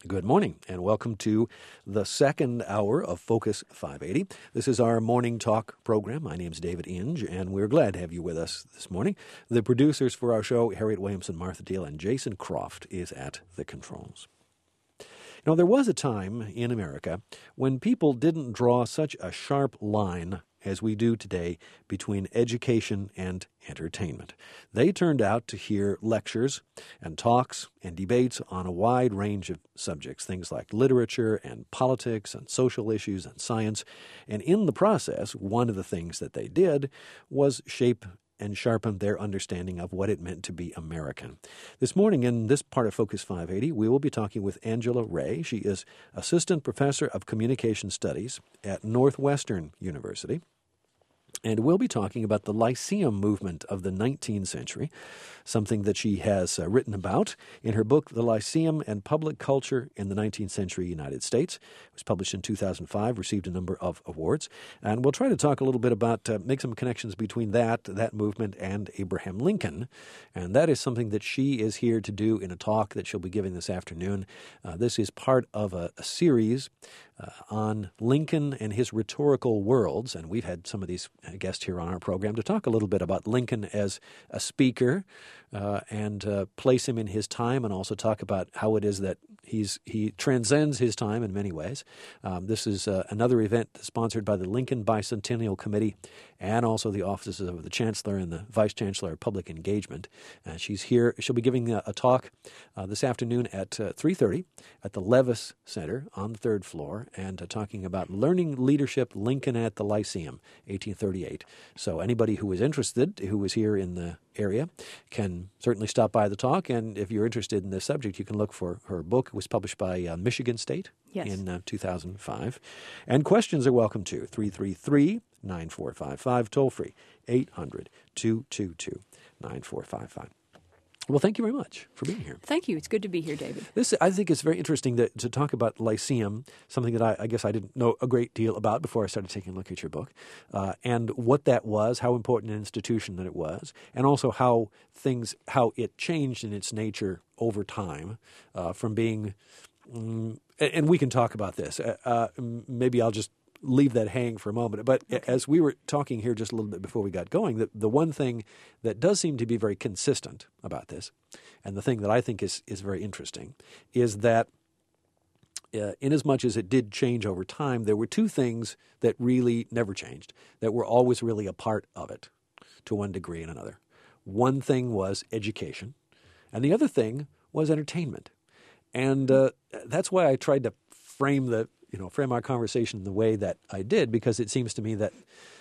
Good morning, and welcome to the second hour of Focus 580. This is our morning talk program. My name is David Inge, and we're glad to have you with us this morning. The producers for our show, Harriet Williamson, Martha Deal, and Jason Croft, is at the controls. There was a time in America when people didn't draw such a sharp line as we do today between education and entertainment. They turned out to hear lectures and talks and debates on a wide range of subjects, things like literature and politics and social issues and science. And in the process, one of the things that they did was shape and sharpen their understanding of what it meant to be American. This morning, in this part of Focus 580, we will be talking with Angela Ray. She is Assistant Professor of Communication Studies at Northwestern University. And we'll be talking about the Lyceum movement of the 19th century, something that she has written about in her book, The Lyceum and Public Culture in the 19th Century United States. It was published in 2005, received a number of awards. And we'll try to talk a little bit about, make some connections between that movement and Abraham Lincoln. And that is something that she is here to do in a talk that she'll be giving this afternoon. This is part of a series on Lincoln and his rhetorical worlds, and we've had some of these guests here on our program to talk a little bit about Lincoln as a speaker and place him in his time, and also talk about how it is that he transcends his time in many ways. This is another event sponsored by the Lincoln Bicentennial Committee and also the offices of the Chancellor and the Vice Chancellor of Public Engagement. She's here. She'll be giving a talk this afternoon at 3:30 at the Levis Center on the third floor, and talking about learning leadership, Lincoln at the Lyceum, 1838. So anybody who is interested, who is here in the area, can certainly stop by the talk. And if you're interested in this subject, you can look for her book. It was published by Michigan State in 2005. And questions are welcome too. 333-9455, toll free, 800-222-9455. Well, thank you very much for being here. Thank you. It's good to be here, David. I think it's very interesting to talk about Lyceum, something that I guess I didn't know a great deal about before I started taking a look at your book, and what that was, how important an institution that it was, and also how it changed in its nature over time from being, and we can talk about this. Maybe I'll just leave that hang for a moment. But as we were talking here just a little bit before we got going, the one thing that does seem to be very consistent about this, and the thing that I think is very interesting, is that inasmuch as it did change over time, there were two things that really never changed, that were always really a part of it to one degree and another. One thing was education, and the other thing was entertainment. And that's why I tried to frame our conversation in the way that I did, because it seems to me that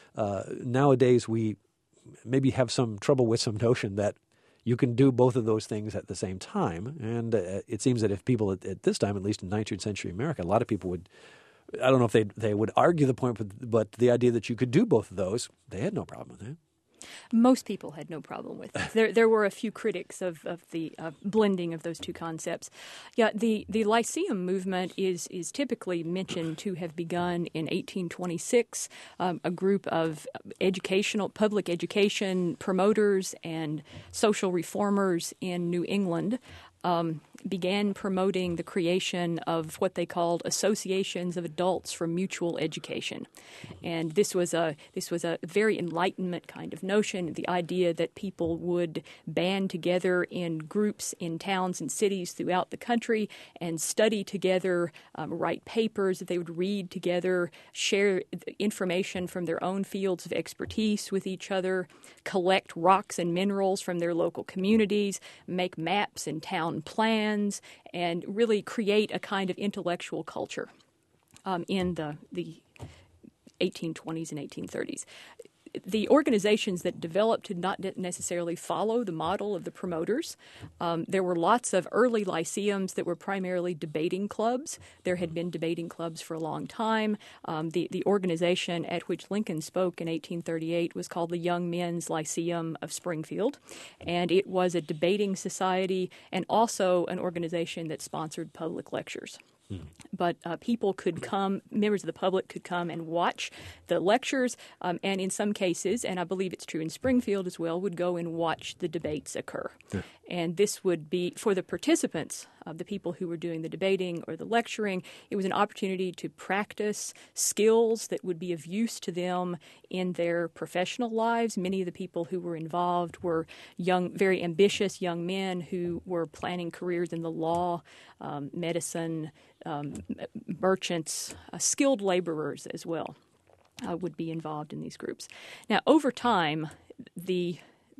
nowadays we maybe have some trouble with some notion that you can do both of those things at the same time. And it seems that if people at this time, at least in 19th century America, a lot of people would, I don't know if they would argue the point, but the idea that you could do both of those, they had no problem with it. Most people had no problem with it. There were a few critics of the blending of those two concepts. Yeah, the Lyceum movement is typically mentioned to have begun in 1826. A group of public education promoters and social reformers in New England began promoting the creation of what they called associations of adults for mutual education. And this was a very Enlightenment kind of notion, the idea that people would band together in groups in towns and cities throughout the country and study together, write papers that they would read together, share information from their own fields of expertise with each other, collect rocks and minerals from their local communities, make maps and town plans, and really create a kind of intellectual culture in the 1820s and 1830s. The organizations that developed did not necessarily follow the model of the promoters. There were lots of early lyceums that were primarily debating clubs. There had been debating clubs for a long time. The organization at which Lincoln spoke in 1838 was called the Young Men's Lyceum of Springfield, and it was a debating society and also an organization that sponsored public lectures. But people could come, members of the public could come and watch the lectures, and in some cases, and I believe it's true in Springfield as well, would go and watch the debates occur. Yeah. And this would be, for the participants, the people who were doing the debating or the lecturing. It was an opportunity to practice skills that would be of use to them in their professional lives. Many of the people who were involved were young, very ambitious young men who were planning careers in the law, medicine, merchants, skilled laborers as well would be involved in these groups. Now, over time, the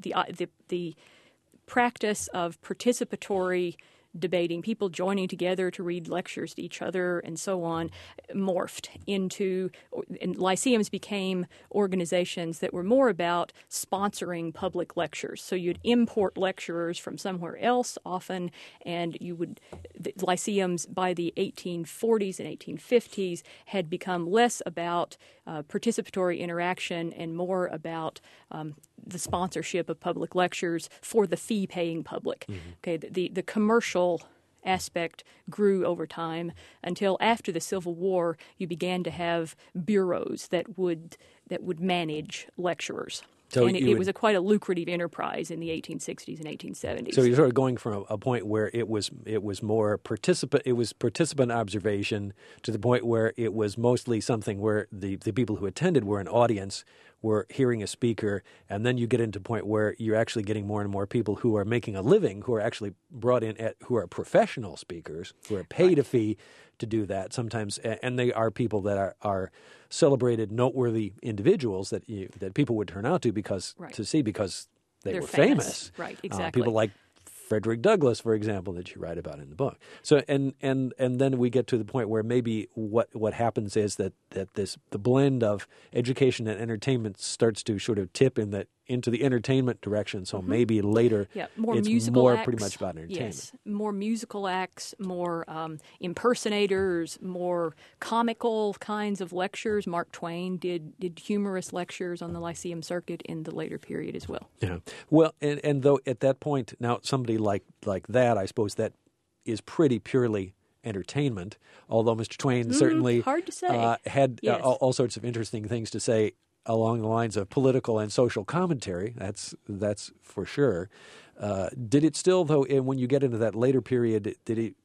practice of participatory debating, people joining together to read lectures to each other and so on, morphed into, and lyceums became organizations that were more about sponsoring public lectures. So you'd import lecturers from somewhere else often, and the lyceums by the 1840s and 1850s had become less about participatory interaction and more about the sponsorship of public lectures for the fee-paying public. Mm-hmm. Okay, the commercial aspect grew over time until after the Civil War, you began to have bureaus that would manage lecturers. So and it was quite a lucrative enterprise in the 1860s and 1870s. So you're sort of going from a point where it was more participant observation to the point where it was mostly something where the people who attended were an audience, were hearing a speaker, and then you get into a point where you're actually getting more and more people who are making a living, who are actually brought in, who are professional speakers, who are paid a fee to do that sometimes, and they are people that are celebrated, noteworthy individuals that people would turn out to because they're were famous. Right, exactly. People like Frederick Douglass, for example, that you write about in the book. So and then we get to the point where maybe what happens is that the blend of education and entertainment starts to sort of tip into the entertainment direction. So maybe later it's more acts, pretty much about entertainment. Yes, more musical acts, more impersonators, more comical kinds of lectures. Mark Twain did humorous lectures on the Lyceum circuit in the later period as well. Yeah. Well, and though at that point, now somebody like that, I suppose that is pretty purely entertainment, although Mr. Twain certainly hard to say. Had all sorts of interesting things to say along the lines of political and social commentary. That's for sure. Did it still, though, when you get into that later period,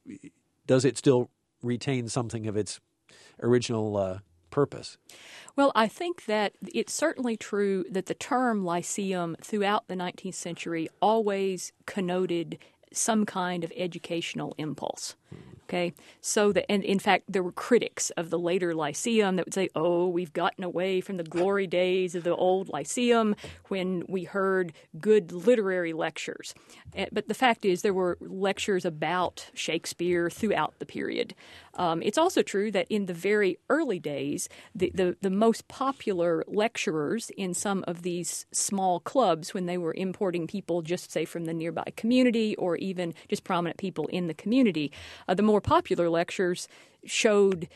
does it still retain something of its original purpose? Well, I think that it's certainly true that the term lyceum throughout the 19th century always connoted some kind of educational impulse. Okay, so and in fact, there were critics of the later Lyceum that would say, "Oh, we've gotten away from the glory days of the old Lyceum when we heard good literary lectures." But the fact is, there were lectures about Shakespeare throughout the period. It's also true that in the very early days, the most popular lecturers in some of these small clubs, when they were importing people just, say, from the nearby community or even just prominent people in the community, the more popular lectures showed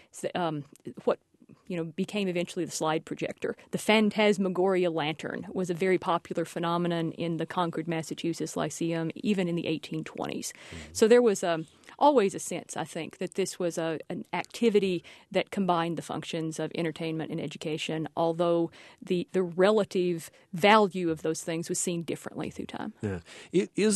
what became eventually the slide projector. The Phantasmagoria lantern was a very popular phenomenon in the Concord, Massachusetts Lyceum, even in the 1820s. So there was always a sense, I think, that this was an activity that combined the functions of entertainment and education, although the relative value of those things was seen differently through time. Yeah. Is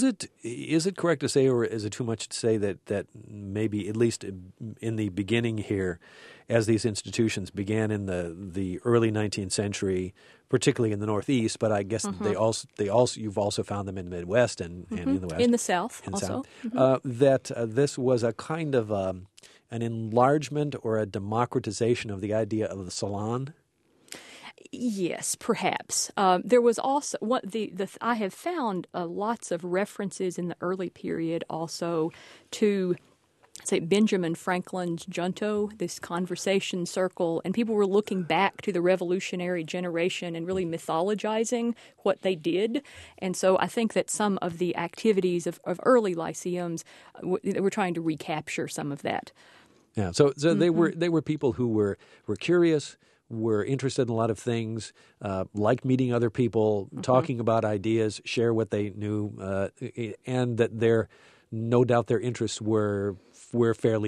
it correct to say, or is it too much to say that maybe, at least in the beginning here, as these institutions began in the early 19th century, particularly in the Northeast, but I guess they also you've also found them in the Midwest and in the West, in the South also, that this was a kind of an enlargement or a democratization of the idea of the salon. Yes, perhaps. There was also I have found lots of references in the early period also to, say, Benjamin Franklin's Junto, this conversation circle, and people were looking back to the revolutionary generation and really mythologizing what they did. And so I think that some of the activities of early lyceums were trying to recapture some of that. Yeah, so they were people who were curious, were interested in a lot of things, liked meeting other people, talking about ideas, share what they knew, and that no doubt their interests were fairly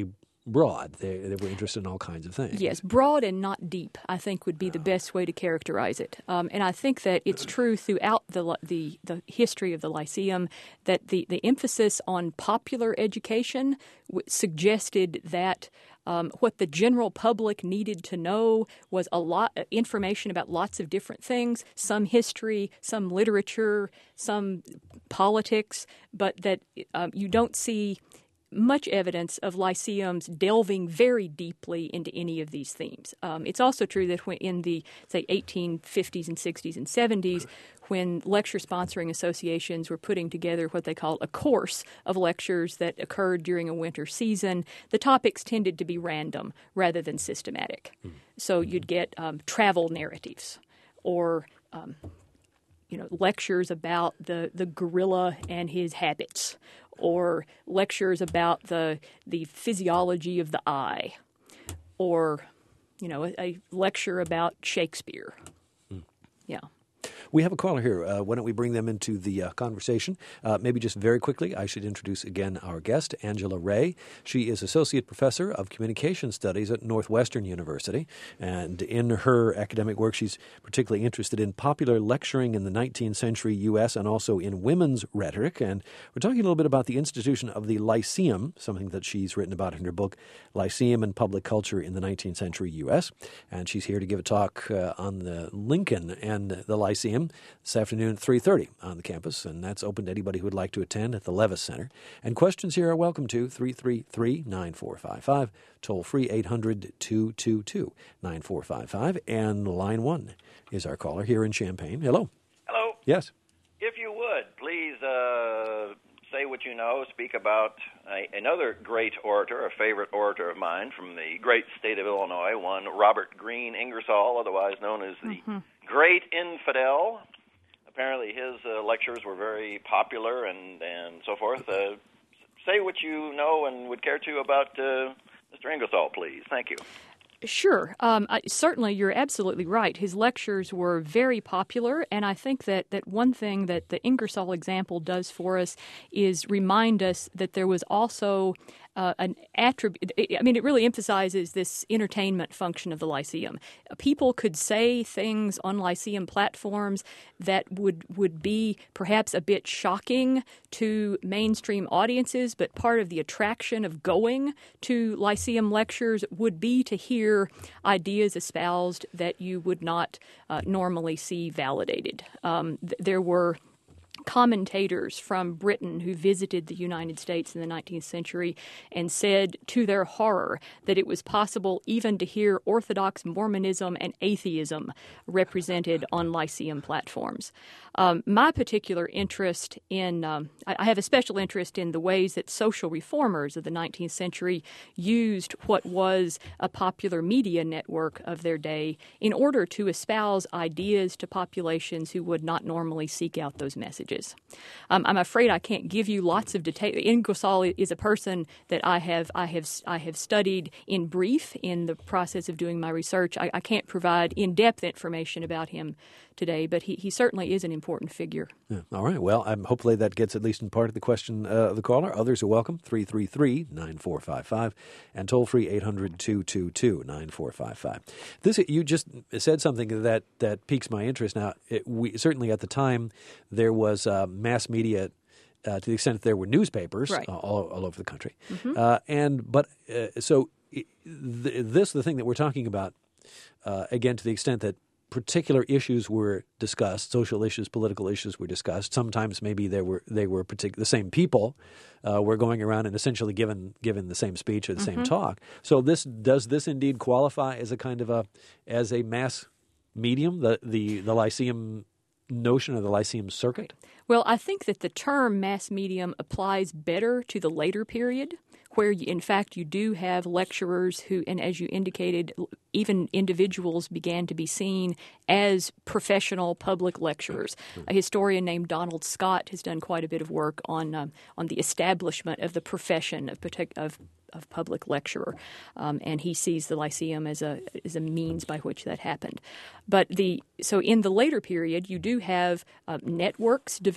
broad. They were interested in all kinds of things. Yes, broad and not deep, I think, would be the best way to characterize it. And I think that it's true throughout the history of the Lyceum that the emphasis on popular education suggested that what the general public needed to know was a lot of information about lots of different things, some history, some literature, some politics, but that you don't see much evidence of lyceums delving very deeply into any of these themes. It's also true that when in the, say, 1850s and 60s and 70s, when lecture sponsoring associations were putting together what they called a course of lectures that occurred during a winter season, the topics tended to be random rather than systematic. So you'd get travel narratives or lectures about the gorilla and his habits, or lectures about the physiology of the eye, or a lecture about Shakespeare. Yeah. We have a caller here. Why don't we bring them into the conversation? Maybe just very quickly, I should introduce again our guest, Angela Ray. She is Associate Professor of Communication Studies at Northwestern University. And in her academic work, she's particularly interested in popular lecturing in the 19th century U.S. and also in women's rhetoric. And we're talking a little bit about the institution of the Lyceum, something that she's written about in her book, Lyceum and Public Culture in the 19th Century U.S. And she's here to give a talk on the Lincoln and the Lyceum this afternoon at 3:30 on the campus, and that's open to anybody who would like to attend at the Levis Center. And questions here are welcome to 333-9455, toll-free 800-222-9455, and line 1 is our caller here in Champaign. Hello. Hello. Yes. If you would, please say what you know, speak about another great orator, a favorite orator of mine from the great state of Illinois, one Robert Greene Ingersoll, otherwise known as the Great Infidel. Apparently his lectures were very popular and so forth. Say what you know and would care to about Mr. Ingersoll, please. Thank you. Sure. Certainly, you're absolutely right. His lectures were very popular, and I think that one thing that the Ingersoll example does for us is remind us that there was also an attribute. I mean, it really emphasizes this entertainment function of the Lyceum. People could say things on Lyceum platforms that would be perhaps a bit shocking to mainstream audiences, but part of the attraction of going to Lyceum lectures would be to hear ideas espoused that you would not normally see validated. There were commentators from Britain who visited the United States in the 19th century and said to their horror that it was possible even to hear Orthodox Mormonism and atheism represented on Lyceum platforms. My particular interest in, I have a special interest in the ways that social reformers of the 19th century used what was a popular media network of their day in order to espouse ideas to populations who would not normally seek out those messages. I'm afraid I can't give you lots of detail. Ingersoll is a person that I have studied in brief in the process of doing my research. I can't provide in-depth information about him today, but he certainly is an important figure. Yeah. All right. Well, hopefully that gets at least in part of the question of the caller. Others are welcome, 333-9455, and toll-free 800-222-9455. You just said something that piques my interest. Now, certainly at the time there was mass media to the extent that there were newspapers right. all over the country. Mm-hmm. The thing that we're talking about, again, to the extent that particular issues were discussed, social issues, political issues were discussed. Sometimes maybe they were the same people were going around and essentially given the same speech or the same talk. So does this indeed qualify as a kind of a mass medium, the Lyceum notion of the Lyceum circuit? Well, I think that the term mass medium applies better to the later period, where, in fact, you do have lecturers who, and as you indicated, even individuals began to be seen as professional public lecturers. A historian named Donald Scott has done quite a bit of work on the establishment of the profession of public lecturer, and he sees the Lyceum as a means by which that happened. But so in the later period, you do have networks developed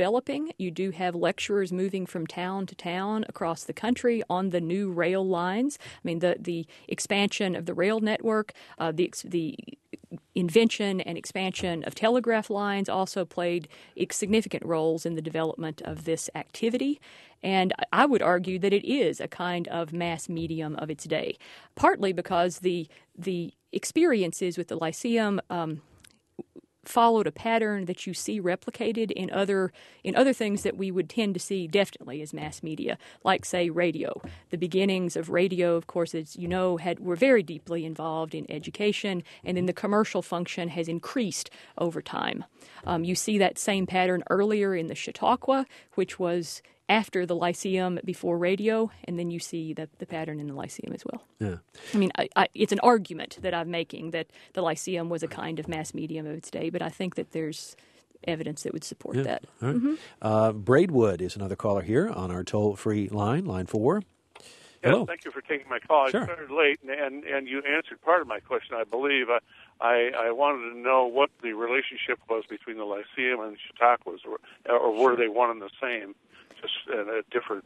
developing. You do have lecturers moving from town to town across the country on the new rail lines. I mean, the expansion of the rail network, the invention and expansion of telegraph lines also played significant roles in the development of this activity. And I would argue that it is a kind of mass medium of its day, partly because the experiences with the Lyceum followed a pattern that you see replicated in other things that we would tend to see definitely as mass media, like, say, radio. The beginnings of radio, of course, as you know, were very deeply involved in education, and then the commercial function has increased over time. You see that same pattern earlier in the Chautauqua, which was after the Lyceum, before radio, and then you see the pattern in the Lyceum as well. Yeah. I mean, it's an argument that I'm making that the Lyceum was a kind of mass medium of its day, but I think that there's evidence that would support that. All right. Braidwood is another caller here on our toll-free line 4. Hello. Yes, thank you for taking my call. Sure. I started late, and you answered part of my question, I believe. I wanted to know what the relationship was between the Lyceum and the Chautauquas, or were they one and the same, just a different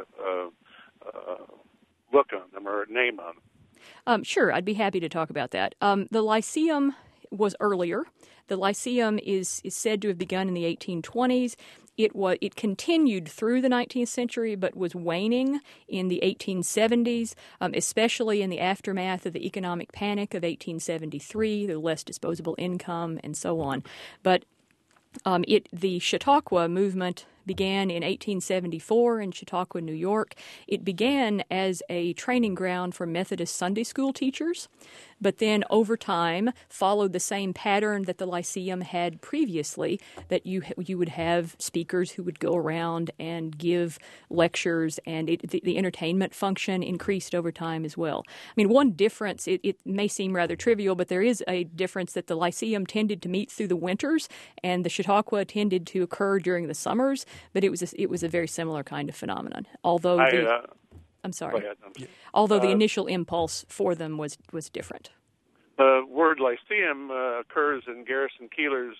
look on them or name on them? Sure, I'd be happy to talk about that. The Lyceum was earlier. The Lyceum is said to have begun in the 1820s. It continued through the 19th century, but was waning in the 1870s, especially in the aftermath of the economic panic of 1873, the less disposable income, and so on. But the Chautauqua movement began in 1874 in Chautauqua, New York. It began as a training ground for Methodist Sunday school teachers, but then over time followed the same pattern that the Lyceum had previously, that you would have speakers who would go around and give lectures, and the entertainment function increased over time as well. I mean, one difference, it may seem rather trivial, but there is a difference that the Lyceum tended to meet through the winters and the Chautauqua tended to occur during the summers, but it was a very similar kind of phenomenon. Although I'm sorry. Go ahead. Although the initial impulse for them was different. The word Lyceum occurs in Garrison Keillor's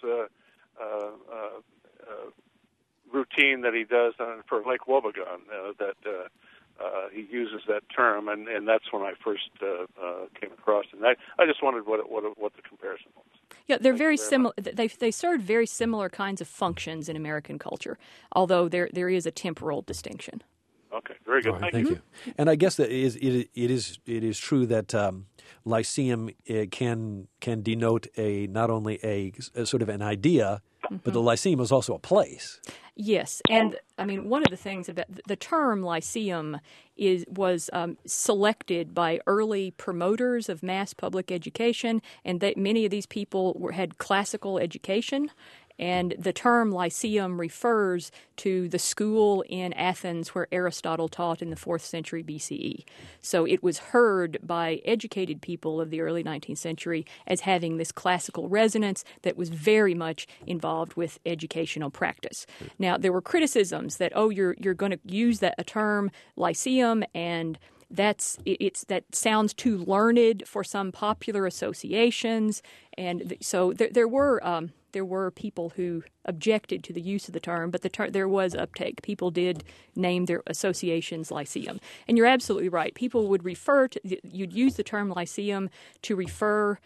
routine that he does for Lake Wobegon. He uses that term, and that's when I first came across it. And I just wondered what the comparison was. Yeah, they're very similar. They serve very similar kinds of functions in American culture, although there is a temporal distinction. Okay, very good. Right, thank you. And I guess that it is true that Lyceum can denote not only a sort of an idea, but the Lyceum is also a place. Yes, and I mean, one of the things about the term Lyceum was selected by early promoters of mass public education, and many of these people had classical education. And the term Lyceum refers to the school in Athens where Aristotle taught in the 4th century BCE. So it was heard by educated people of the early 19th century as having this classical resonance that was very much involved with educational practice. Now, there were criticisms that, you're going to use a term Lyceum, and that sounds too learned for some popular associations, and so there were people who objected to the use of the term, but there was uptake. People did name their associations Lyceum, and you're absolutely right. People would you'd use the term Lyceum to refer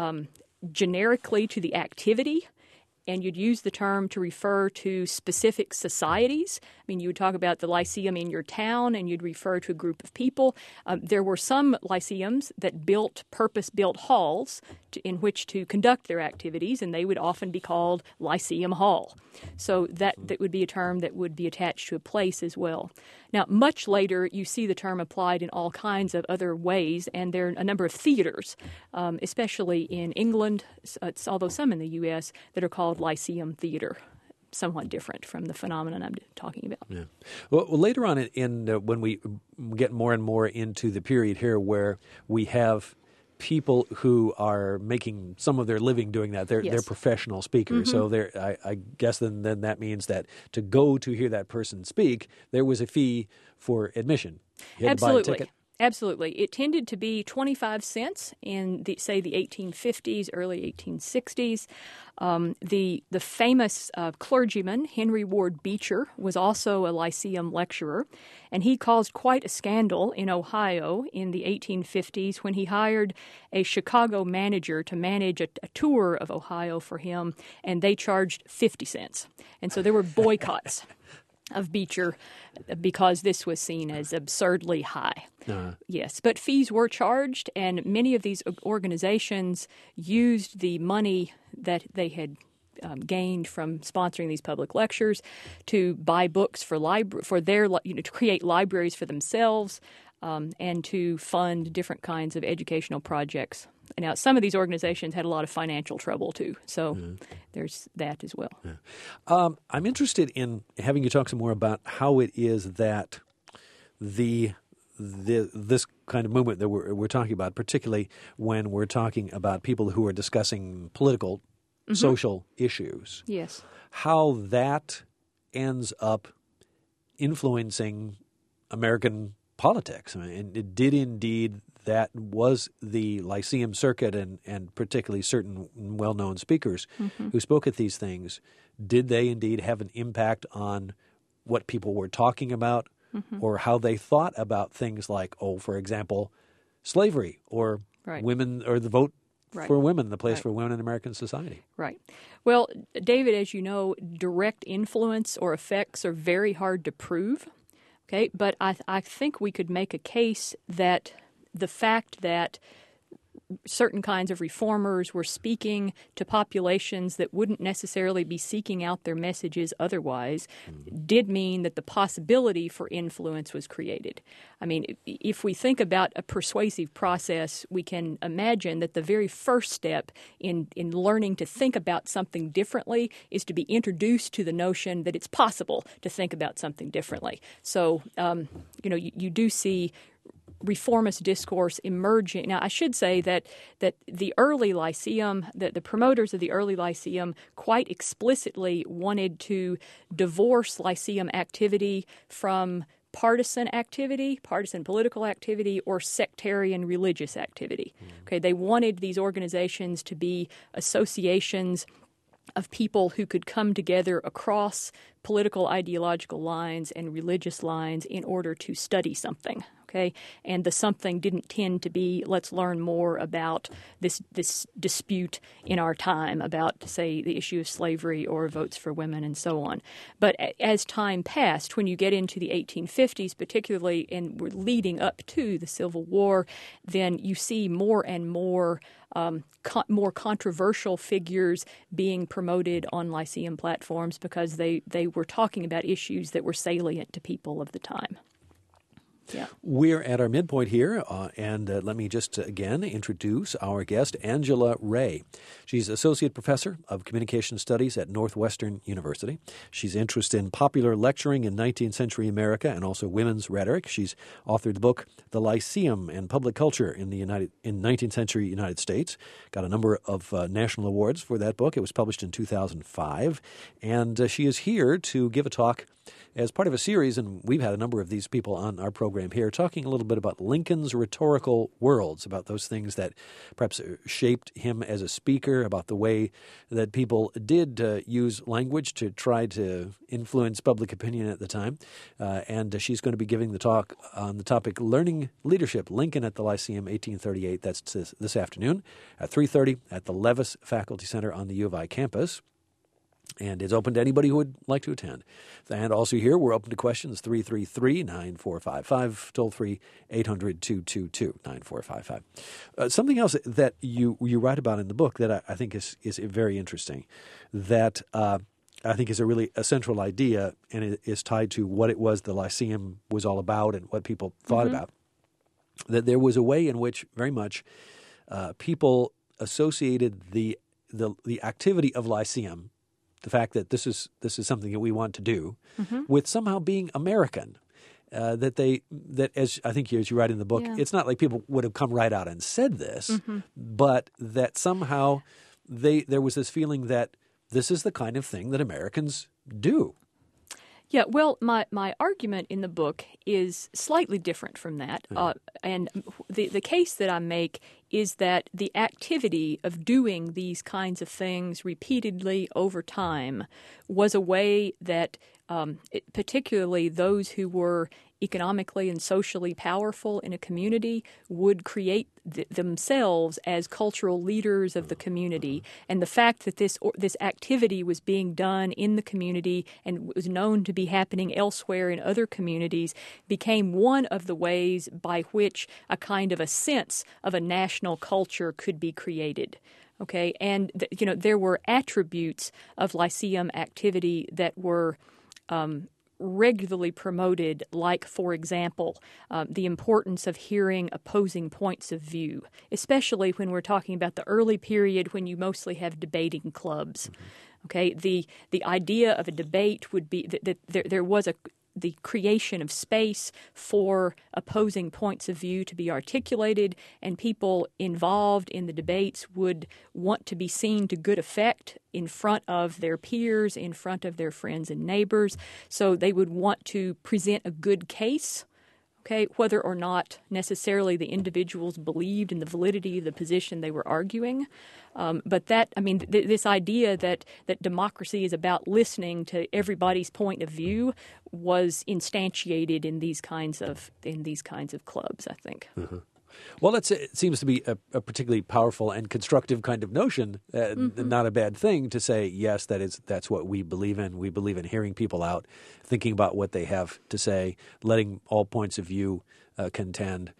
generically to the activity. And you'd use the term to refer to specific societies. I mean, you would talk about the Lyceum in your town, and you'd refer to a group of people. There were some Lyceums that built purpose-built halls in which to conduct their activities, and they would often be called Lyceum Hall. So that would be a term that would be attached to a place as well. Now, much later, you see the term applied in all kinds of other ways, and there are a number of theaters, especially in England, although some in the U.S., that are called Lyceum Theater, somewhat different from the phenomenon I'm talking about. Yeah. Well, later on when we get more and more into the period here where we have people who are making some of their living doing that. They're professional speakers. So I guess then that means that to go to hear that person speak, there was a fee for admission. You had to buy a ticket. Absolutely. It tended to be 25 cents in, the 1850s, early 1860s. The famous clergyman, Henry Ward Beecher, was also a Lyceum lecturer, and he caused quite a scandal in Ohio in the 1850s when he hired a Chicago manager to manage a tour of Ohio for him, and they charged 50 cents. And so there were boycotts of Beecher because this was seen as absurdly high. Yes, but fees were charged, and many of these organizations used the money that they had gained from sponsoring these public lectures to buy books for to create libraries for themselves, and to fund different kinds of educational projects. Now, some of these organizations had a lot of financial trouble, too, so there's that as well. Yeah. I'm interested in having you talk some more about how it is that this kind of movement that we're talking about, particularly when we're talking about people who are discussing political, social issues, yes, how that ends up influencing American politics. I mean, and it did indeed. That was the Lyceum Circuit and particularly certain well-known speakers who spoke at these things. Did they indeed have an impact on what people were talking about or how they thought about things like, for example, slavery or women or the vote for women, the place for women in American society? Right. Well, David, as you know, direct influence or effects are very hard to prove. Okay, but I think we could make a case that the fact that certain kinds of reformers were speaking to populations that wouldn't necessarily be seeking out their messages otherwise did mean that the possibility for influence was created. I mean, if we think about a persuasive process, we can imagine that the very first step in learning to think about something differently is to be introduced to the notion that it's possible to think about something differently. So, you do see reformist discourse emerging. Now, I should say that the early Lyceum, the promoters of the early Lyceum quite explicitly wanted to divorce Lyceum activity from partisan political activity, or sectarian religious activity. Okay, they wanted these organizations to be associations of people who could come together across political ideological lines and religious lines in order to study something. Okay, and the something didn't tend to be, let's learn more about this dispute in our time about, say, the issue of slavery or votes for women and so on. But as time passed, when you get into the 1850s particularly, and we're leading up to the Civil War, then you see more and more more controversial figures being promoted on Lyceum platforms because they were talking about issues that were salient to people of the time. Yeah. We're at our midpoint here, and let me just again introduce our guest, Angela Ray. She's Associate Professor of Communication Studies at Northwestern University. She's interested in popular lecturing in 19th century America and also women's rhetoric. She's authored the book The Lyceum and Public Culture in 19th century United States. Got a number of national awards for that book. It was published in 2005, and she is here to give a talk as part of a series, and we've had a number of these people on our program here, talking a little bit about Lincoln's rhetorical worlds, about those things that perhaps shaped him as a speaker, about the way that people did use language to try to influence public opinion at the time. And she's going to be giving the talk on the topic, Learning Leadership, Lincoln at the Lyceum, 1838. That's this afternoon at 3:30 at the Levis Faculty Center on the U of I campus. And it's open to anybody who would like to attend. And also here, we're open to questions, 333-9455, toll-free 800-222-9455. Something else that you write about in the book that I think is very interesting, that I think is a central idea, and it is tied to what it was the Lyceum was all about and what people thought about, that there was a way in which very much people associated the activity of Lyceum, the fact that this is something that we want to do, with somehow being American. That as I think as you write in the book, it's not like people would have come right out and said this, but that somehow there was this feeling that this is the kind of thing that Americans do. Yeah, well, my argument in the book is slightly different from that. And the case that I make is that the activity of doing these kinds of things repeatedly over time was a way that particularly those who were economically and socially powerful in a community would create themselves as cultural leaders of the community. And the fact that this activity was being done in the community and was known to be happening elsewhere in other communities became one of the ways by which a kind of a sense of a national culture could be created. Okay, and there were attributes of Lyceum activity that were regularly promoted, like, for example, the importance of hearing opposing points of view, especially when we're talking about the early period when you mostly have debating clubs. Okay, the idea of a debate would be that there was the creation of space for opposing points of view to be articulated, and people involved in the debates would want to be seen to good effect in front of their peers, in front of their friends and neighbors. So they would want to present a good case, okay, whether or not necessarily the individuals believed in the validity of the position they were arguing. But this idea that democracy is about listening to everybody's point of view was instantiated in these kinds of clubs, I think. Mm-hmm. Well, it seems to be a particularly powerful and constructive kind of notion, not a bad thing to say, yes, that's what we believe in. We believe in hearing people out, thinking about what they have to say, letting all points of view contend,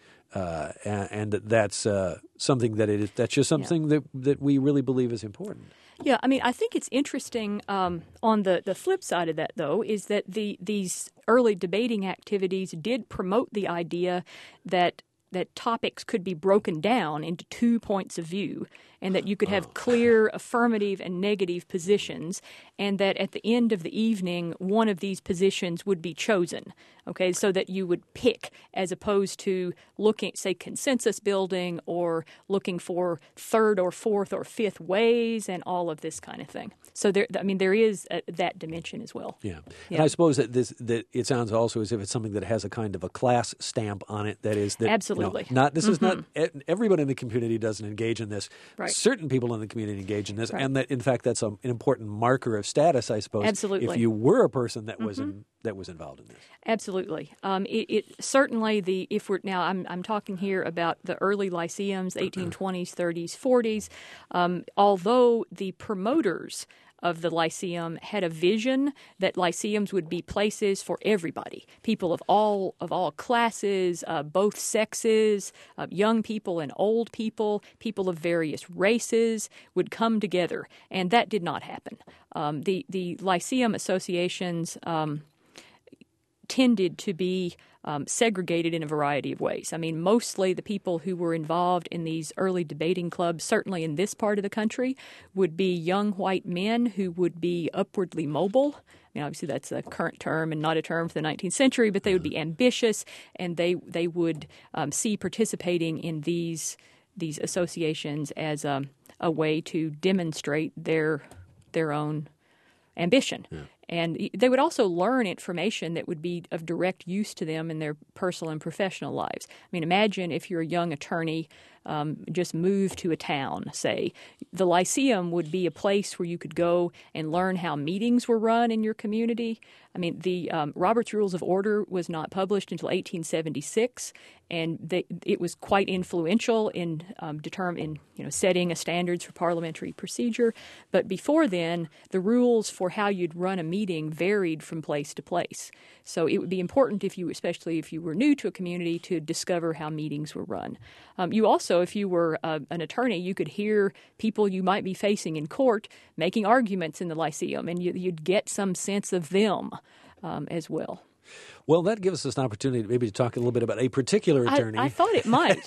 and that's something that's just something that we really believe is important. Yeah, I mean, I think it's interesting on the flip side of that, though, is that these early debating activities did promote the idea that topics could be broken down into 2 points of view, and that you could have clear affirmative and negative positions, and that at the end of the evening, one of these positions would be chosen, okay, so that you would pick, as opposed to looking, say, consensus building or looking for third or fourth or fifth ways and all of this kind of thing. So there is that dimension as well. Yeah. And I suppose that it sounds also as if it's something that has a kind of a class stamp on it. That is that absolutely this is not everybody in the community doesn't engage in this. Right. Certain people in the community engage in this, right. and that in fact that's an important marker of status, I suppose. Absolutely. If you were a person that was involved in this. Absolutely. It certainly I'm talking here about the early lyceums, 1820s, 30s, 40s. Although the promoters of the Lyceum had a vision that lyceums would be places for everybody, people of all classes, both sexes, young people and old people, people of various races would come together, and that did not happen. The Lyceum associations tended to be segregated in a variety of ways. I mean, mostly the people who were involved in these early debating clubs, certainly in this part of the country, would be young white men who would be upwardly mobile. I mean, obviously that's a current term and not a term for the 19th century, but they would be ambitious, and they would see participating in these associations as a way to demonstrate their own ambition. Yeah. And they would also learn information that would be of direct use to them in their personal and professional lives. I mean, imagine if you're a young attorney, just moved to a town, say. The Lyceum would be a place where you could go and learn how meetings were run in your community. I mean, the Robert's Rules of Order was not published until 1876, and it was quite influential in setting a standards for parliamentary procedure. But before then, the rules for how you'd run a meeting varied from place to place. So it would be important, especially if you were new to a community, to discover how meetings were run. You also, if you were an attorney, you could hear people you might be facing in court making arguments in the Lyceum, and you'd get some sense of them as well. Well, that gives us an opportunity maybe to talk a little bit about a particular attorney. I thought it might.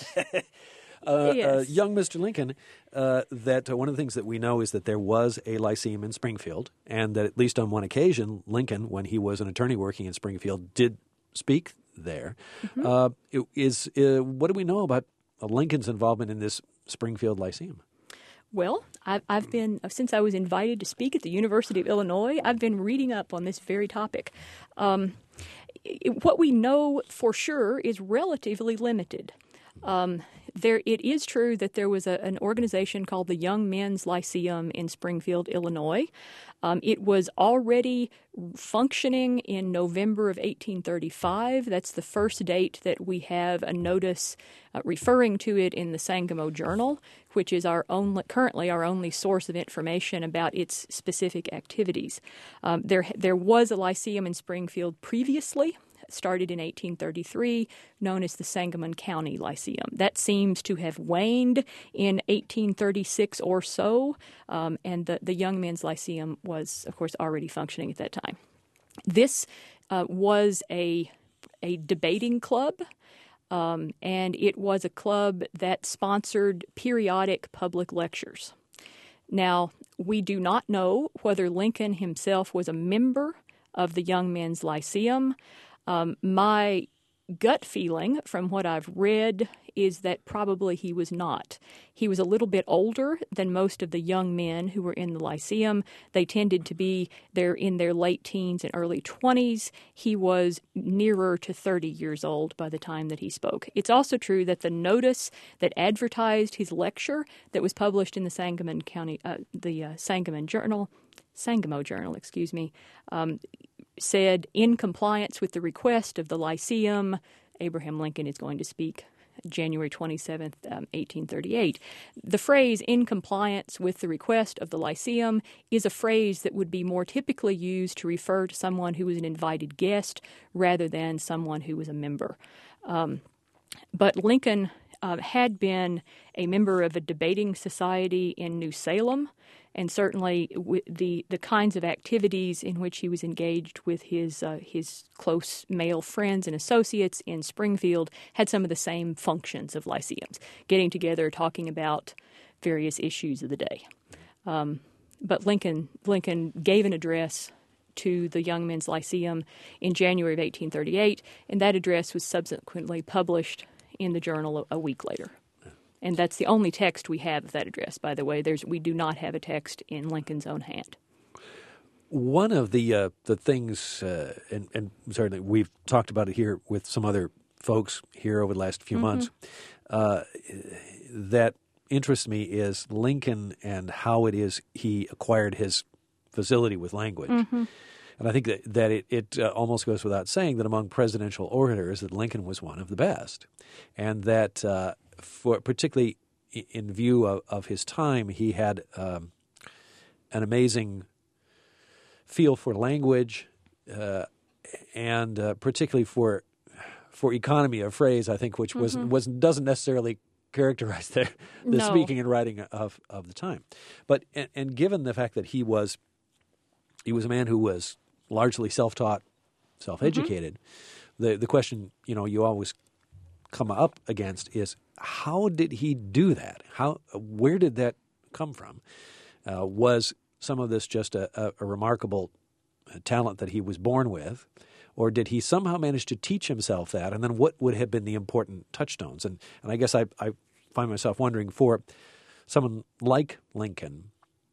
Yes. Young Mr. Lincoln, that one of the things that we know is that there was a Lyceum in Springfield, and that at least on one occasion, Lincoln, when he was an attorney working in Springfield, did speak there. Mm-hmm. What do we know about Lincoln's involvement in this Springfield Lyceum? Well, I've been, since I was invited to speak at the University of Illinois, I've been reading up on this very topic. What we know for sure is relatively limited. It is true that there was an organization called the Young Men's Lyceum in Springfield, Illinois. It was already functioning in November of 1835. That's the first date that we have a notice referring to it in the Sangamo Journal, which is currently our only source of information about its specific activities. There was a lyceum in Springfield previously, started in 1833, known as the Sangamon County Lyceum. That seems to have waned in 1836 or so, and the Young Men's Lyceum was, of course, already functioning at that time. This was a debating club, and it was a club that sponsored periodic public lectures. Now, we do not know whether Lincoln himself was a member of the Young Men's Lyceum. My gut feeling from what I've read is that probably he was not. He was a little bit older than most of the young men who were in the Lyceum. They tended to be in their late teens and early 20s. He was nearer to 30 years old by the time that he spoke. It's also true that the notice that advertised his lecture that was published in the Sangamo Journal, said, in compliance with the request of the Lyceum, Abraham Lincoln is going to speak January 27th, 1838. The phrase, in compliance with the request of the Lyceum, is a phrase that would be more typically used to refer to someone who was an invited guest rather than someone who was a member. But Lincoln had been a member of a debating society in New Salem, and certainly the kinds of activities in which he was engaged with his close male friends and associates in Springfield had some of the same functions of lyceums, getting together, talking about various issues of the day. But Lincoln gave an address to the Young Men's Lyceum in January of 1838, and that address was subsequently published in the Journal a week later. And that's the only text we have of that address, by the way. We do not have a text in Lincoln's own hand. One of the things, and certainly we've talked about it here with some other folks here over the last few months, that interests me is Lincoln and how it is he acquired his facility with language. Mm-hmm. And I think that it almost goes without saying that among presidential orators that Lincoln was one of the best, and that for particularly in view of his time, he had an amazing feel for language, and particularly for economy of phrase, I think, which doesn't necessarily characterize the speaking and writing of the time. But and given the fact that he was a man who was largely self-taught, self-educated, the question you always come up against is, how did he do that? Where did that come from? Was some of this just a remarkable talent that he was born with, or did he somehow manage to teach himself that? And then what would have been the important touchstones? And I guess I find myself wondering, for someone like Lincoln,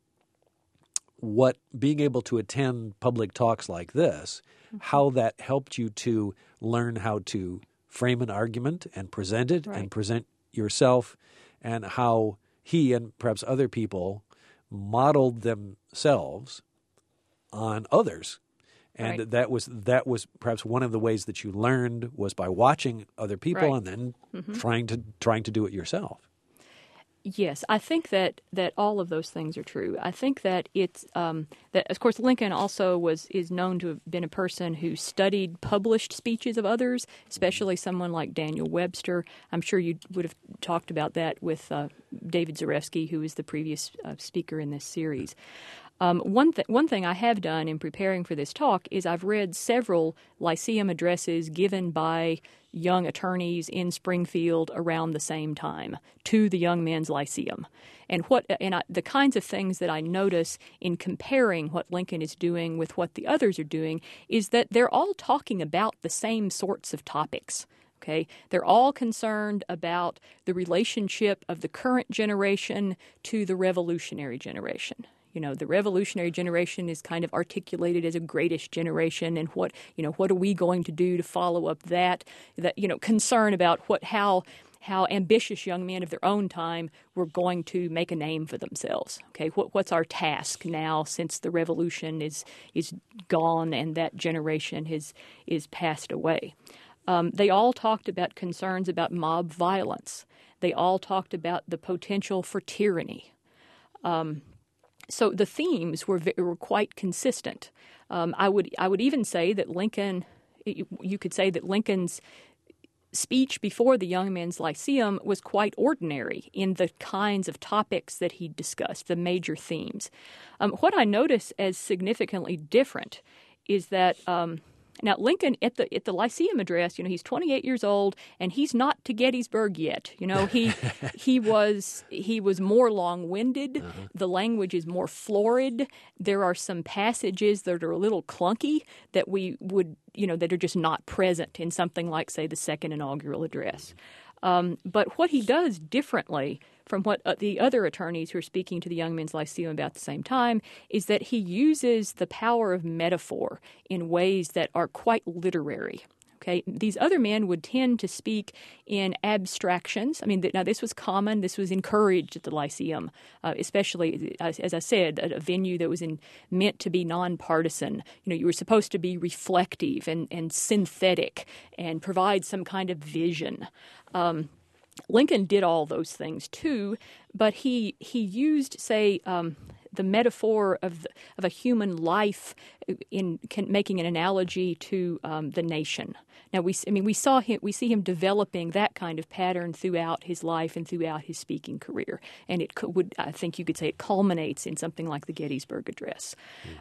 what being able to attend public talks like this, how that helped you to learn how to frame an argument and present it and present yourself, and how he and perhaps other people modeled themselves on others. And that was perhaps one of the ways that you learned was by watching other people and then trying to do it yourself. Yes, I think that all of those things are true. I think that it's that, of course, Lincoln also is known to have been a person who studied published speeches of others, especially someone like Daniel Webster. I'm sure you would have talked about that with David Zarefsky, who is the previous speaker in this series. One thing I have done in preparing for this talk is I've read several Lyceum addresses given by young attorneys in Springfield around the same time to the Young Men's Lyceum. And the kinds of things that I notice in comparing what Lincoln is doing with what the others are doing is that they're all talking about the same sorts of topics. Okay, they're all concerned about the relationship of the current generation to the revolutionary generation. You know, the revolutionary generation is kind of articulated as a greatest generation, and what are we going to do to follow up that concern about how ambitious young men of their own time were going to make a name for themselves. Okay, what's our task now since the revolution is gone and that generation is passed away? They all talked about concerns about mob violence. They all talked about the potential for tyranny. So the themes were quite consistent. I would even say that Lincoln, you could say that Lincoln's speech before the Young Men's Lyceum was quite ordinary in the kinds of topics that he discussed, the major themes. What I notice as significantly different is that now Lincoln at the Lyceum address, he's 28 years old and he's not to Gettysburg yet. He was more long-winded. Uh-huh. The language is more florid. There are some passages that are a little clunky that we would that are just not present in something like, say, the second inaugural address. But what he does differently from what the other attorneys who are speaking to the Young Men's Lyceum about the same time is that he uses the power of metaphor in ways that are quite literary. Okay, these other men would tend to speak in abstractions. I mean, now this was common. This was encouraged at the Lyceum, especially, as I said, a venue that was meant to be nonpartisan. You were supposed to be reflective and synthetic and provide some kind of vision. Lincoln did all those things too, but he used, say, the metaphor of a human life in making an analogy to the nation. Now we see him developing that kind of pattern throughout his life and throughout his speaking career, and I think you could say it culminates in something like the Gettysburg Address,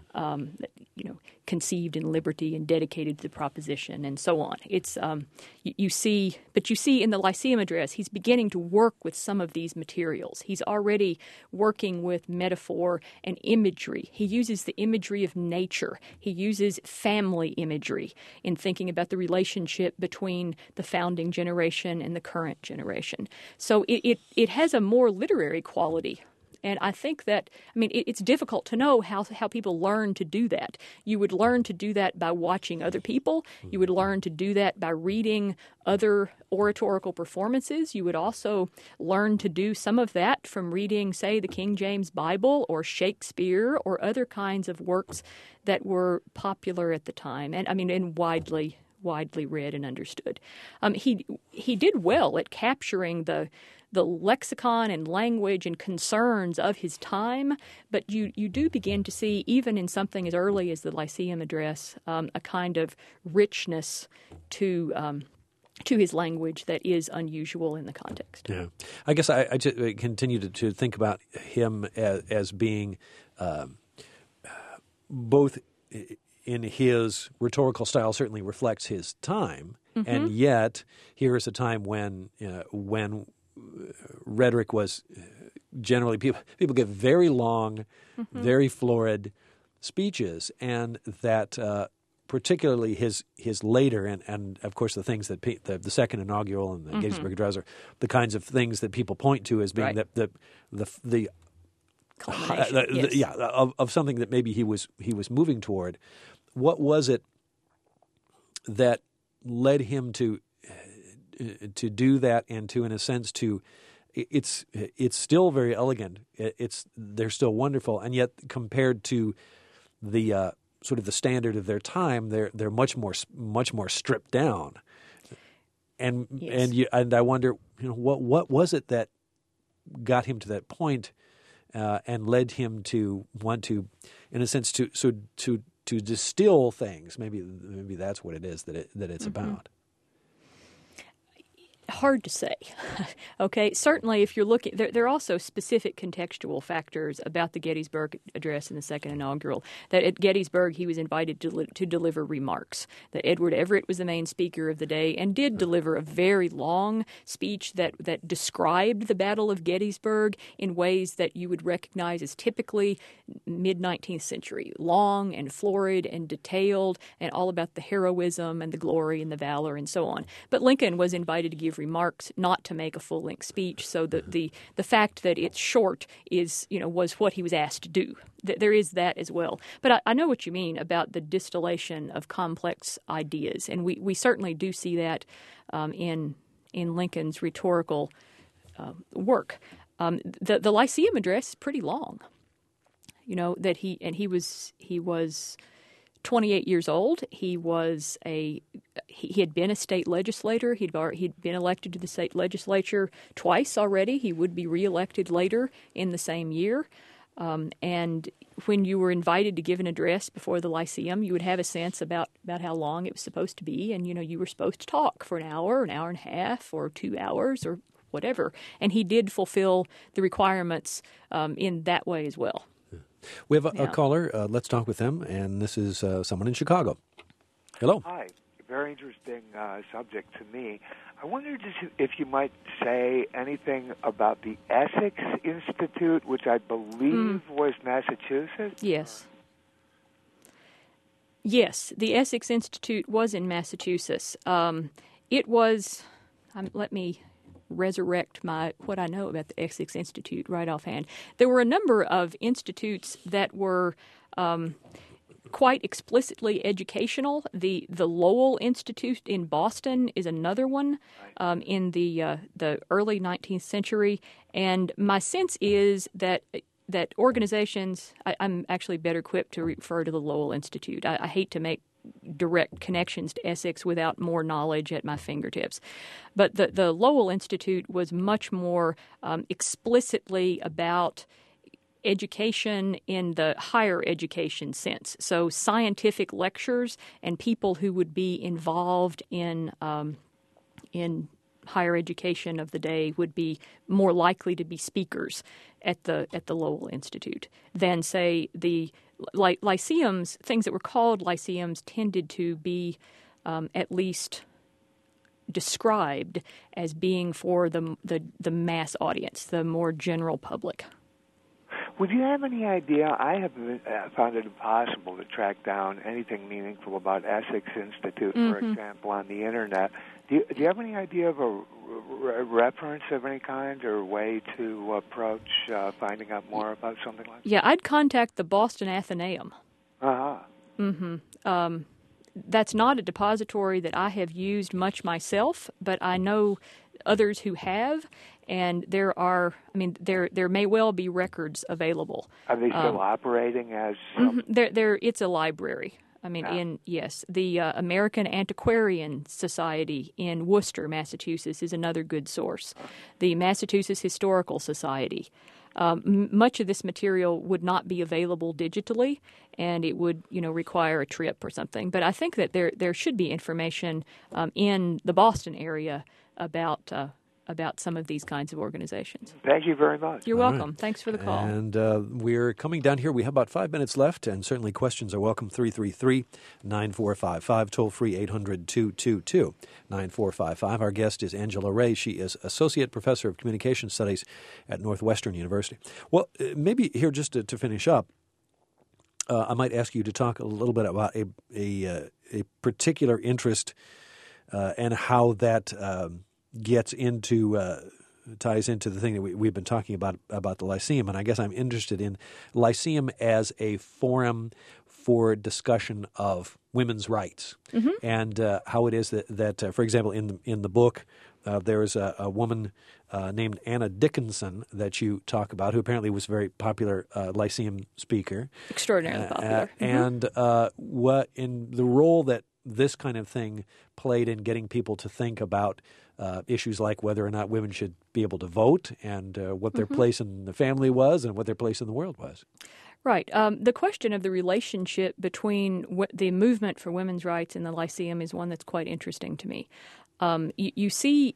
conceived in liberty and dedicated to the proposition, and so on. It's you see in the Lyceum Address, he's beginning to work with some of these materials. He's already working with metaphor and imagery. He uses the imagery of nature. He uses family imagery in thinking about the relationship between the founding generation and the current generation. So it has a more literary quality. And I think that, it's difficult to know how people learn to do that. You would learn to do that by watching other people. You would learn to do that by reading other oratorical performances. You would also learn to do some of that from reading, say, the King James Bible or Shakespeare or other kinds of works that were popular at the time and widely read and understood. He did well at capturing the lexicon and language and concerns of his time, but you do begin to see, even in something as early as the Lyceum Address, a kind of richness to his language that is unusual in the context. Yeah, I guess I just continue to think about him as being both in his rhetorical style certainly reflects his time, mm-hmm. and yet here is a time when rhetoric was generally people give very long, mm-hmm. very florid speeches, and that particularly his later and of course the things that the second inaugural and the mm-hmm. Gettysburg Address are the kinds of things that people point to as being right. the yes. of something that maybe he was moving toward. What was it that led him to do that, and to, in a sense, it's still very elegant. They're still wonderful, and yet compared to the sort of the standard of their time, they're much more stripped down. And yes. and I wonder, what was it that got him to that point, and led him to want to, in a sense, to distill things. Maybe that's what it is that it's mm-hmm. about. Hard to say. Okay, certainly if you're looking, there are also specific contextual factors about the Gettysburg Address and the Second Inaugural. That at Gettysburg he was invited to deliver remarks. That Edward Everett was the main speaker of the day and did deliver a very long speech that described the Battle of Gettysburg in ways that you would recognize as typically mid-19th century. Long and florid and detailed and all about the heroism and the glory and the valor and so on. But Lincoln was invited to give remarks, not to make a full-length speech. So the fact that it's short was what he was asked to do. There is that as well. But I know what you mean about the distillation of complex ideas, and we certainly do see that in Lincoln's rhetorical work. The Lyceum Address is pretty long. That he was 28 years old. He had been a state legislator. He'd been elected to the state legislature twice already. He would be reelected later in the same year. And when you were invited to give an address before the Lyceum, you would have a sense about how long it was supposed to be. And, you were supposed to talk for an hour and a half, or 2 hours, or whatever. And he did fulfill the requirements in that way as well. We have a caller. Let's talk with them. And this is someone in Chicago. Hello. Hi. Very interesting subject to me. I wondered if you might say anything about the Essex Institute, which I believe was Massachusetts? Yes. Yes, the Essex Institute was in Massachusetts. It was, let me resurrect what I know about the Essex Institute right offhand. There were a number of institutes that were quite explicitly educational. The Lowell Institute in Boston is another one in the early 19th century. And my sense is that organizations, I'm actually better equipped to refer to the Lowell Institute. I hate to make direct connections to Essex without more knowledge at my fingertips. But the Lowell Institute was much more explicitly about education in the higher education sense. So scientific lectures and people who would be involved in higher education of the day would be more likely to be speakers at the Lowell Institute than, say, the lyceums. Things that were called lyceums tended to be at least described as being for the mass audience, the more general public. Would you have any idea? I have found it impossible to track down anything meaningful about Essex Institute, for example, on the Internet. Do you have any idea of a reference of any kind or way to approach finding out more about something like that? Yeah, I'd contact the Boston Athenaeum. Uh-huh. Mm-hmm. That's not a depository that I have used much myself, but I know others who have, and there may well be records available. Are they still operating as? It's a library. The American Antiquarian Society in Worcester, Massachusetts, is another good source. The Massachusetts Historical Society. Much of this material would not be available digitally, and it would, require a trip or something. But I think that there should be information in the Boston area about some of these kinds of organizations. Thank you very much. You're welcome. Right. Thanks for the call. And we're coming down here. We have about 5 minutes left, and certainly questions are welcome. 333-9455, toll-free 800-222-9455. Our guest is Angela Ray. She is Associate Professor of Communication Studies at Northwestern University. Well, maybe here just to finish up, I might ask you to talk a little bit about a particular interest and how that ties into the thing that we've been talking about the Lyceum. And I guess I'm interested in Lyceum as a forum for discussion of women's rights, and how it is that for example, in the book, there is a woman named Anna Dickinson that you talk about, who apparently was a very popular Lyceum speaker. Extraordinarily popular. And what in the role that this kind of thing played in getting people to think about issues like whether or not women should be able to vote, and what their place in the family was, and what their place in the world was. Right. The question of the relationship between the movement for women's rights and the Lyceum is one that's quite interesting to me. You see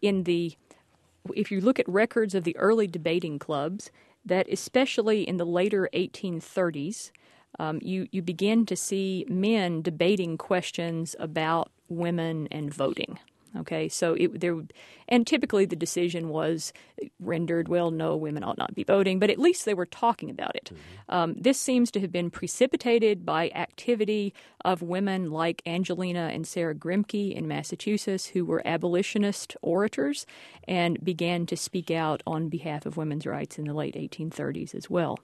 if you look at records of the early debating clubs, that especially in the later 1830s, you begin to see men debating questions about women and voting. Okay, so and typically the decision was rendered, well, no, women ought not be voting, but at least they were talking about it. This seems to have been precipitated by activity of women like Angelina and Sarah Grimke in Massachusetts, who were abolitionist orators and began to speak out on behalf of women's rights in the late 1830s as well.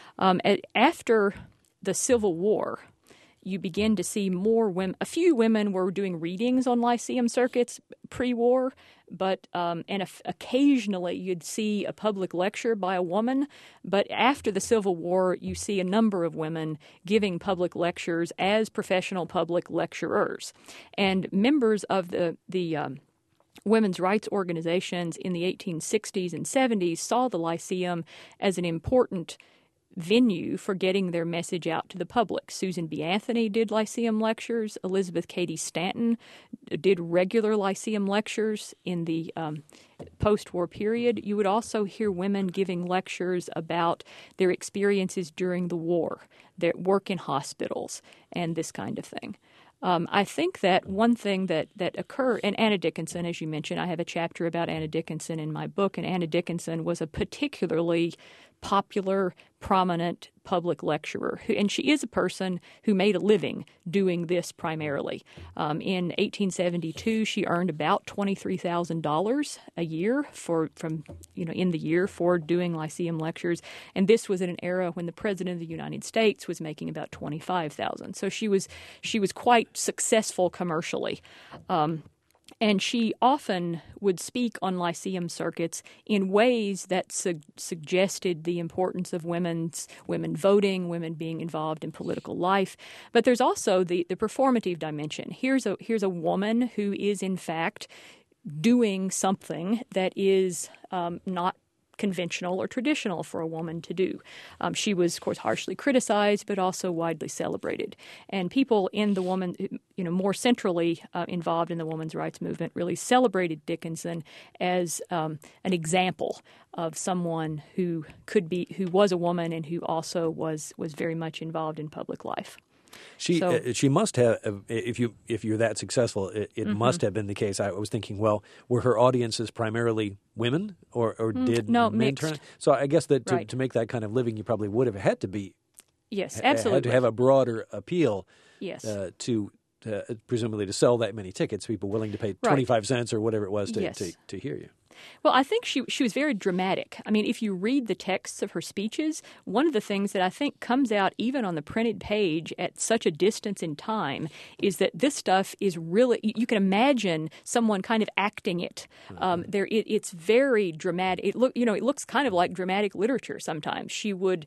After the Civil War, you begin to see more women. A few women were doing readings on Lyceum circuits pre-war, but occasionally you'd see a public lecture by a woman. But after the Civil War, you see a number of women giving public lectures as professional public lecturers, and members of the women's rights organizations in the 1860s and 70s saw the Lyceum as an important venue for getting their message out to the public. Susan B. Anthony did Lyceum lectures. Elizabeth Cady Stanton did regular Lyceum lectures in the post-war period. You would also hear women giving lectures about their experiences during the war, their work in hospitals, and this kind of thing. I think that one thing that occurred, and Anna Dickinson, as you mentioned, I have a chapter about Anna Dickinson in my book, and Anna Dickinson was a particularly popular, prominent public lecturer, and she is a person who made a living doing this primarily. In 1872, she earned about $23,000 a year in the year for doing Lyceum lectures, and this was in an era when the President of the United States was making about $25,000. So she was quite successful commercially. And she often would speak on Lyceum circuits in ways that suggested the importance of women voting, women being involved in political life. But there's also the performative dimension. Here's a woman who is, in fact, doing something that is not conventional or traditional for a woman to do. She was, of course, harshly criticized, but also widely celebrated. And people in the woman, more centrally involved in the women's rights movement, really celebrated Dickinson as an example of someone who was a woman and who also was very much involved in public life. She must have, if you're that successful, it must have been the case. I was thinking, well, were her audiences primarily women, or did men mixed. turn? So I guess that Right. to make that kind of living, you probably would have had to be Yes, absolutely. had to have a broader appeal. Yes. To presumably to sell that many tickets, people willing to pay 25 cents or whatever it was to hear you. Well, I think she was very dramatic. I mean, if you read the texts of her speeches, one of the things that I think comes out even on the printed page at such a distance in time is that this stuff is really, you can imagine someone kind of acting it. It's very dramatic. It looks kind of like dramatic literature sometimes. She would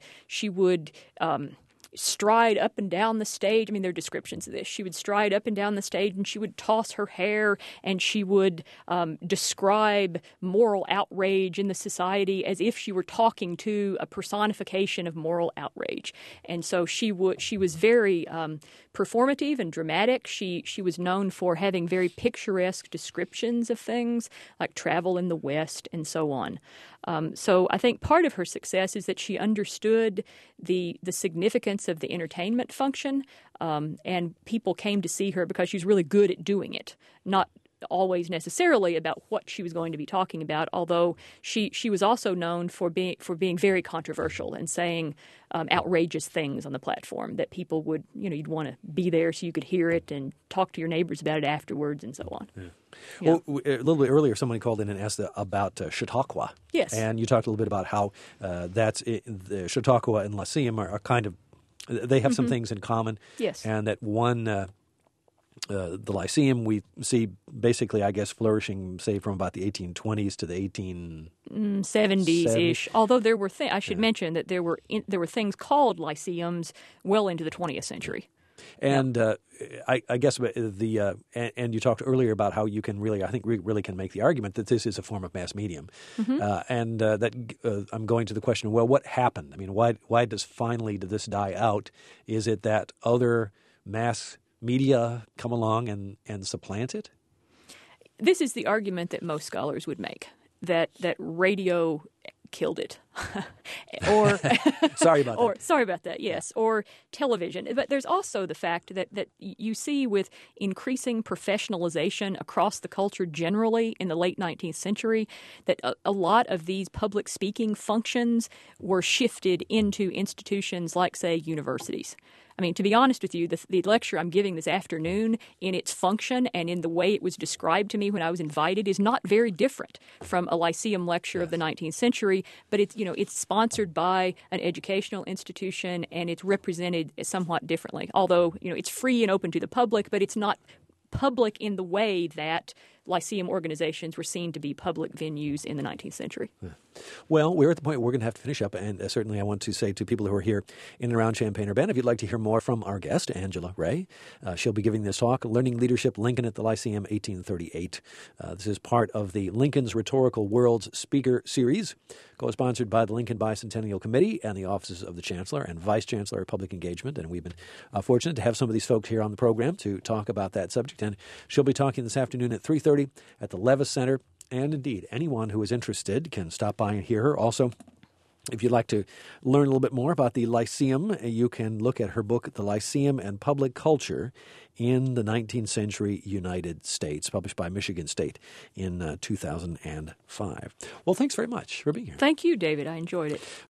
stride up and down the stage. I mean, there are descriptions of this. She would stride up and down the stage, and she would toss her hair, and she would describe moral outrage in the society as if she were talking to a personification of moral outrage. And so she was very performative and dramatic. She was known for having very picturesque descriptions of things like travel in the West and so on. So I think part of her success is that she understood the significance of the entertainment function, and people came to see her because she's really good at doing it, not always necessarily about what she was going to be talking about, although she was also known for being very controversial and saying outrageous things on the platform that people would, you'd want to be there so you could hear it and talk to your neighbors about it afterwards and so on. Yeah. Yeah. Well, a little bit earlier, somebody called in and asked about Chautauqua. Yes. And you talked a little bit about how the Chautauqua and Lyceum are kind of, they have some things in common. Yes. And that one, the Lyceum we see basically, I guess, flourishing, say, from about the 1820s to the 1870s-ish. Although there were I should mention that there were things called Lyceums well into the 20th century. And I guess and you talked earlier about how you can really, I think, really can make the argument that this is a form of mass medium, and that I'm going to the question: well, what happened? I mean, why did this die out? Is it that other mass media come along and supplant it? this is the argument that most scholars would make, that radio killed it. Or sorry about that. Yes, or television. But there's also the fact that you see with increasing professionalization across the culture generally in the late 19th century that a lot of these public speaking functions were shifted into institutions like, say, universities. I mean, to be honest with you, the lecture I'm giving this afternoon in its function and in the way it was described to me when I was invited is not very different from a Lyceum lecture of the 19th century, but it's sponsored by an educational institution and it's represented somewhat differently. Although, it's free and open to the public, but it's not public in the way that Lyceum organizations were seen to be public venues in the 19th century. Yeah. Well, we're at the point where we're going to have to finish up, and certainly I want to say to people who are here in and around Champaign-Urbana, if you'd like to hear more from our guest, Angela Ray, she'll be giving this talk, Learning Leadership, Lincoln at the Lyceum, 1838. This is part of the Lincoln's Rhetorical Worlds Speaker Series, co-sponsored by the Lincoln Bicentennial Committee and the offices of the Chancellor and Vice Chancellor of Public Engagement, and we've been fortunate to have some of these folks here on the program to talk about that subject, and she'll be talking this afternoon at 3:30 at the Levis Center. And indeed, anyone who is interested can stop by and hear her. Also, if you'd like to learn a little bit more about the Lyceum, you can look at her book, The Lyceum and Public Culture in the 19th Century United States, published by Michigan State in 2005. Well, thanks very much for being here. Thank you, David. I enjoyed it.